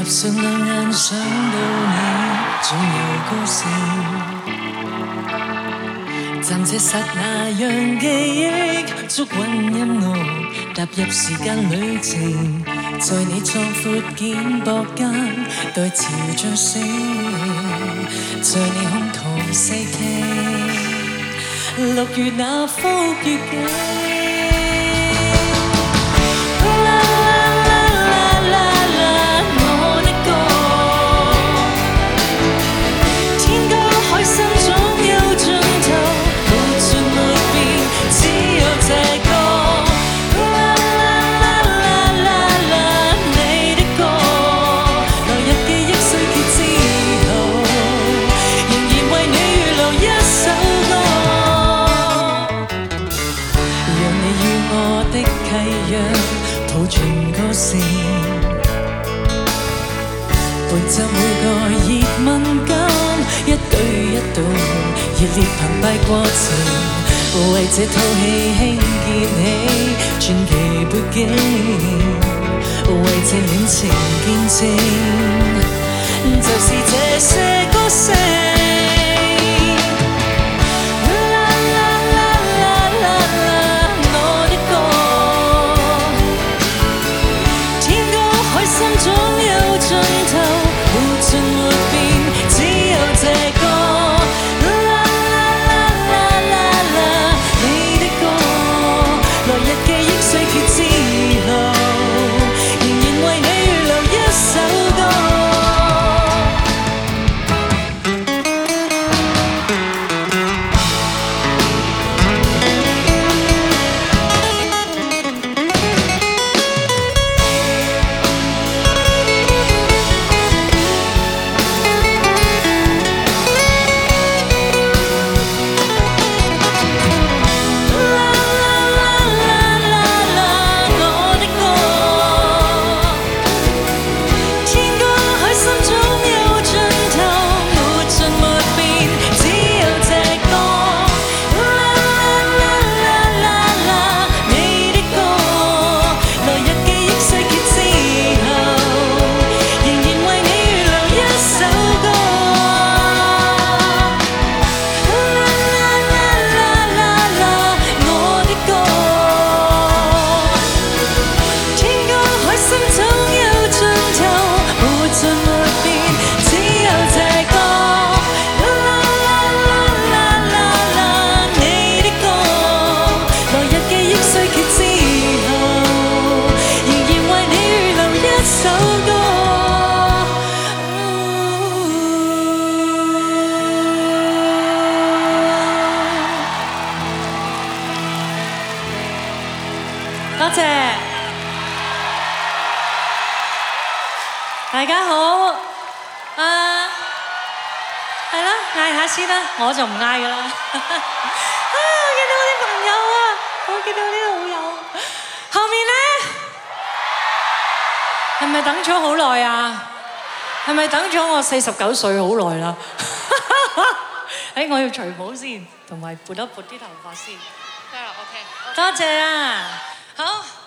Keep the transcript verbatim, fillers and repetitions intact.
上兩眼想到你，總有高興。暫這剎那讓記憶捉穩音樂，踏入時間旅程，在你壯闊肩膊間，待潮漲升，在你胸膛細聽，六月那幅月景。抱盡歌聲，伴奏每個熱吻間，一舉一動熱烈澎湃過程，為這套戲興建起傳奇背景，為這戀情見證，就是這些歌聲。多謝大家好，啊，係啦，嗌下先啦，我就唔嗌噶啦。啊，見到我啲朋友啊，我見到啲好友，後面咧係咪等咗好耐啊？係咪等咗我四十九歲好耐啦？誒，我要除帽先，同埋撥一撥啲頭髮先。得啦 ，OK。多謝啊！好。